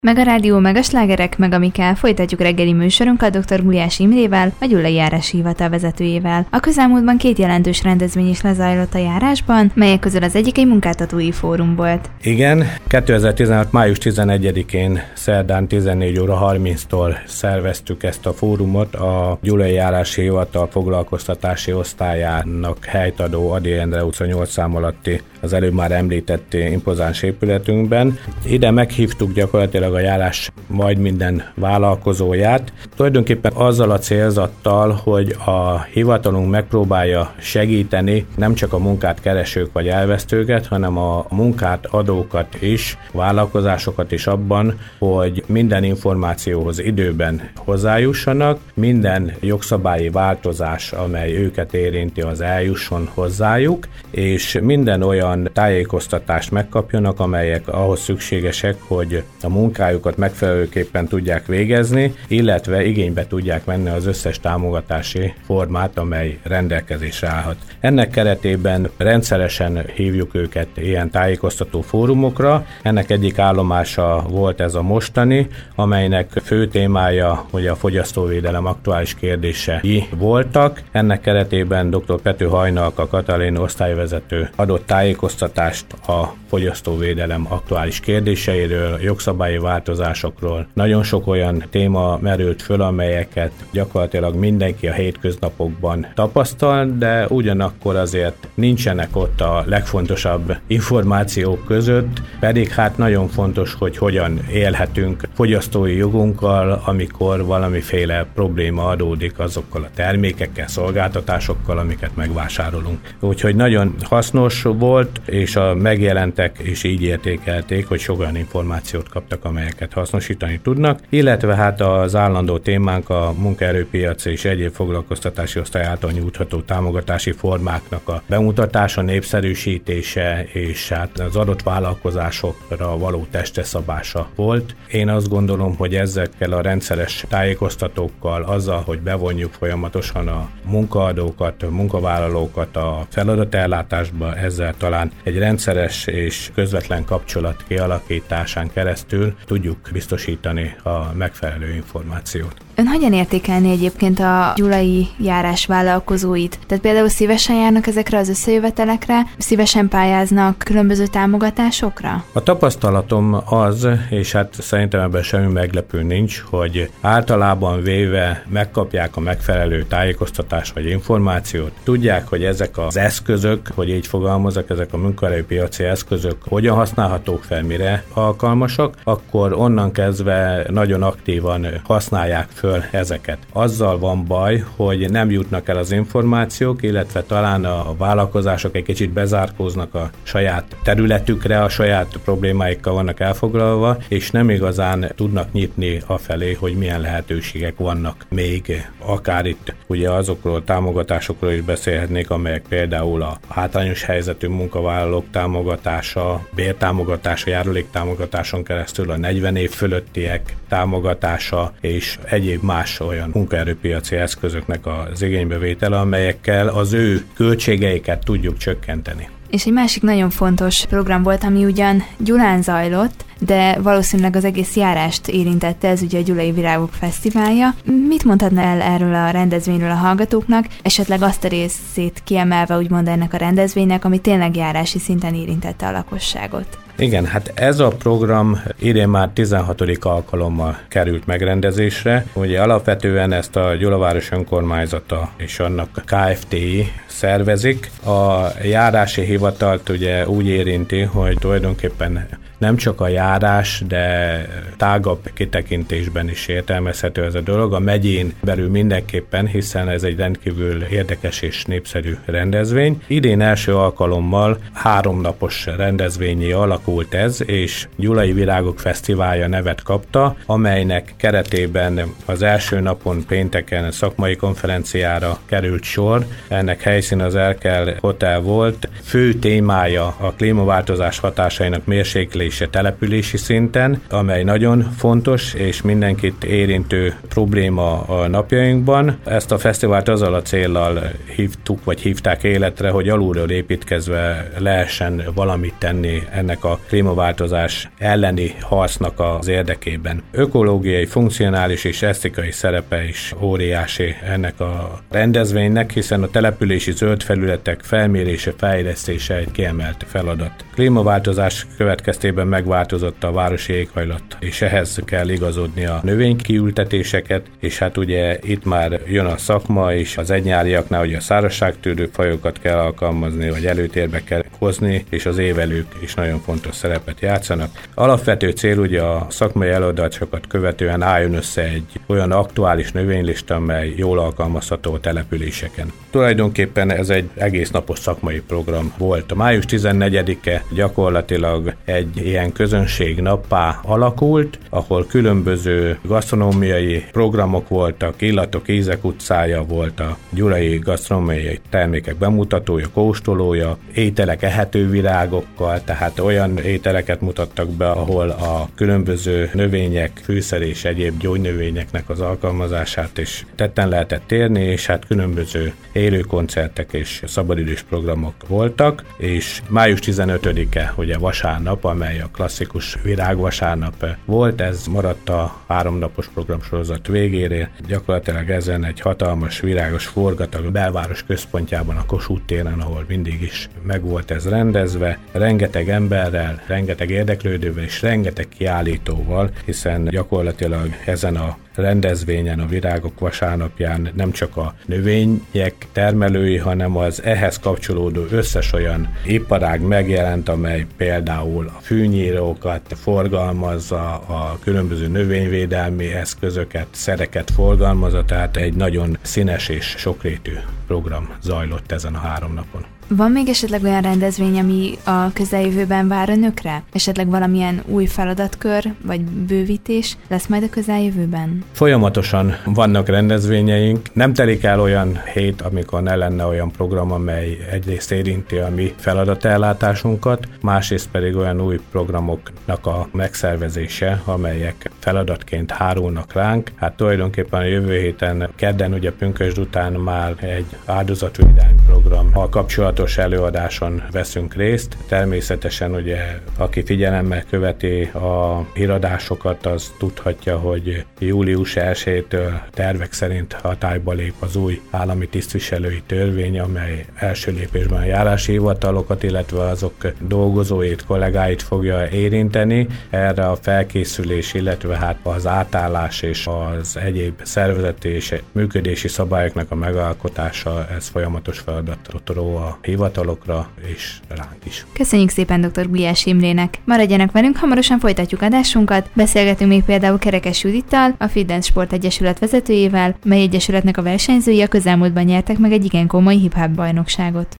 Meg a rádió, meg a slágerek, meg amikkel folytatjuk reggeli műsorunkat dr. Gulyás Imrével, a Gyulai Járási Hivatal vezetőjével. A közelmúltban 2 jelentős rendezvény is lezajlott a járásban, melyek közül az egyik egy munkáltatói fórum volt. Igen, 2016. május 11-én szerdán 14 óra 30-tól szerveztük ezt a fórumot a Gyulai Járási Hivatal foglalkoztatási osztályának helytadó Ady Endre utca 8 szám alatti, az előbb már említett impozáns épületünkben. Ide meghívtuk gyakorlatilag a járás majd minden vállalkozóját, tulajdonképpen azzal a célzattal, hogy a hivatalunk megpróbálja segíteni nem csak a munkát keresők vagy elvesztőket, hanem a munkát adókat is, vállalkozásokat is abban, hogy minden információhoz időben hozzájussanak, minden jogszabályi változás, amely őket érinti, az eljusson hozzájuk, és minden olyan tájékoztatást megkapjanak, amelyek ahhoz szükségesek, hogy a munkájukat megfelelőképpen tudják végezni, illetve igénybe tudják venni az összes támogatási formát, amely rendelkezésre állhat. Ennek keretében rendszeresen hívjuk őket ilyen tájékoztató fórumokra. Ennek egyik állomása volt ez a mostani, amelynek fő témája, hogy a fogyasztóvédelem aktuális kérdései voltak. Ennek keretében dr. Pető Hajnalka Katalin osztályvezető adott tájékoztatást a fogyasztóvédelem aktuális kérdéseiről, jogszabályi változásokról. Nagyon sok olyan téma merült föl, amelyeket gyakorlatilag mindenki a hétköznapokban tapasztal, de ugyanakkor azért nincsenek ott a legfontosabb információk között, pedig hát nagyon fontos, hogy hogyan élhetünk fogyasztói jogunkkal, amikor valamiféle probléma adódik azokkal a termékekkel, szolgáltatásokkal, amiket megvásárolunk. Úgyhogy nagyon hasznos volt, és a megjelentek is így értékelték, hogy sok olyan információt kaptak, amelyeket hasznosítani tudnak, illetve hát az állandó témánk a munkaerőpiac és egyéb foglalkoztatási osztály által nyújtható támogatási formáknak a bemutatása, népszerűsítése és hát az adott vállalkozásokra való testeszabása volt. Én azt gondolom, hogy ezekkel a rendszeres tájékoztatókkal, azzal, hogy bevonjuk folyamatosan a munkaadókat, a munkavállalókat a feladatellátásba, ezzel talán egy rendszeres és közvetlen kapcsolat kialakításán keresztül tudjuk biztosítani a megfelelő információt. Ön hogyan értékelni egyébként a gyulai járás vállalkozóit? Tehát például szívesen járnak ezekre az összejövetelekre, szívesen pályáznak különböző támogatásokra? A tapasztalatom az, és hát szerintem ebben semmi meglepő nincs, hogy általában véve megkapják a megfelelő tájékoztatást vagy információt. Tudják, hogy ezek az eszközök, hogy így fogalmazok, ezek a munkaerőpiaci eszközök hogyan használhatók fel, mire alkalmasak, akkor onnan kezdve nagyon aktívan használják föl ezeket. Azzal van baj, hogy nem jutnak el az információk, illetve talán a vállalkozások egy kicsit bezárkóznak a saját területükre, a saját problémáikkal vannak elfoglalva, és nem igazán tudnak nyitni afelé, hogy milyen lehetőségek vannak még. Akár itt ugye azokról a támogatásokról is beszélhetnék, amelyek például a hátrányos helyzetű munkavállalók támogatása, bértámogatása, járuléktámogatáson keresztül a 40 év fölöttiek támogatása és egyéb más olyan munkaerőpiaci eszközöknek az igénybevétele, amelyekkel az ő költségeiket tudjuk csökkenteni. És egy másik nagyon fontos program volt, ami ugyan Gyulán zajlott, de valószínűleg az egész járást érintette, ez ugye a Gyulai Virágok Fesztiválja. Mit mondhatna el erről a rendezvényről a hallgatóknak, esetleg azt a részét kiemelve úgymond ennek a rendezvénynek, ami tényleg járási szinten érintette a lakosságot? Igen, hát ez a program idén már 16. alkalommal került megrendezésre. Ugye alapvetően ezt a Gyulaváros önkormányzata és annak Kft-i szervezik. A járási hivatalt ugye úgy érinti, hogy tulajdonképpen nem csak a járás, de tágabb kitekintésben is értelmezhető ez a dolog. A megyén belül mindenképpen, hiszen ez egy rendkívül érdekes és népszerű rendezvény. Idén első alkalommal 3 napos rendezvényé alakult ez, és Gyulai Virágok Fesztiválja nevet kapta, amelynek keretében az első napon pénteken szakmai konferenciára került sor. Ennek helyszín az Erkel Hotel volt. Fő témája a klímaváltozás hatásainak mérséklése megbeszélése települési szinten, amely nagyon fontos és mindenkit érintő probléma a napjainkban. Ezt a fesztivált azzal a céllal hívták életre, hogy alulról építkezve lehessen valamit tenni ennek a klímaváltozás elleni harcnak az érdekében. Ökológiai, funkcionális és esztikai szerepe is óriási ennek a rendezvénynek, hiszen a települési zöld felületek felmérése, fejlesztése egy kiemelt feladat. Klímaváltozás következtében megváltozott a városi éghajlat, és ehhez kell igazodni a növénykiültetéseket, és hát ugye itt már jön a szakma is, az egynyáriaknál, hogy a szárazságtűrő fajokat kell alkalmazni, vagy előtérbe kell hozni, és az évelők is nagyon fontos szerepet játszanak. Alapvető cél ugye a szakmai előadásokat követően álljon össze egy olyan aktuális növénylista, amely jól alkalmazható a településeken. Tulajdonképpen ez egy egész napos szakmai program volt. A május 14-e gyakorlatilag egy ilyen közönségnappá alakult, ahol különböző gasztronómiai programok voltak, Illatok, ízek utcája volt, a gyulai gasztronómiai termékek bemutatója, kóstolója, ételek ehető virágokkal, tehát olyan ételeket mutattak be, ahol a különböző növények, fűszer és egyéb gyógynövényeknek az alkalmazását is tetten lehetett érni, és hát különböző élő koncertek és szabadidős programok voltak, és május 15-e, ugye vasárnap, amely a klasszikus virágvasárnap volt, ez maradt a 3 napos programsorozat végére. Gyakorlatilag ezen egy hatalmas virágos forgatag a belváros központjában, a Kossuth téren, ahol mindig is meg volt ez rendezve, rengeteg emberrel, rengeteg érdeklődővel és rengeteg kiállítóval, hiszen gyakorlatilag ezen a rendezvényen, a Virágok vasárnapján nem csak a növények termelői, hanem az ehhez kapcsolódó összes olyan iparág megjelent, amely például a fűnyírókat forgalmazza, a különböző növényvédelmi eszközöket, szereket forgalmazza, tehát egy nagyon színes és sokrétű program zajlott ezen a 3 napon. Van még esetleg olyan rendezvény, ami a közeljövőben vár önökre? Esetleg valamilyen új feladatkör, vagy bővítés lesz majd a közeljövőben? Folyamatosan vannak rendezvényeink. Nem telik el olyan hét, amikor ne lenne olyan program, amely egyrészt érinti a mi feladatellátásunkat, másrészt pedig olyan új programoknak a megszervezése, amelyek feladatként hárulnak ránk. Hát tulajdonképpen a jövő héten, kedden ugye pünkösd után már egy áldozatvédelmi programmal kapcsolatos előadáson veszünk részt. Természetesen ugye, aki figyelemmel követi a híradásokat, az tudhatja, hogy július 1-től tervek szerint hatályba lép az új állami tisztviselői törvény, amely első lépésben a járási hivatalokat, illetve azok dolgozóit, kollégáit fogja érinteni. Erre a felkészülés, illetve hát az átállás és az egyéb szervezeti és működési szabályoknak a megalkotása, ez folyamatos feladatot ró a hivatalokra és ránk is. Köszönjük szépen dr. Gulyás Imrének. Maradjanak velünk, hamarosan folytatjuk adásunkat. Beszélgetünk még például Kerekes Judittal, a Fitdance Sport Egyesület vezetőjével, mely egyesületnek a versenyzői a közelmúltban nyertek meg egy igen komoly hip-hop bajnokságot.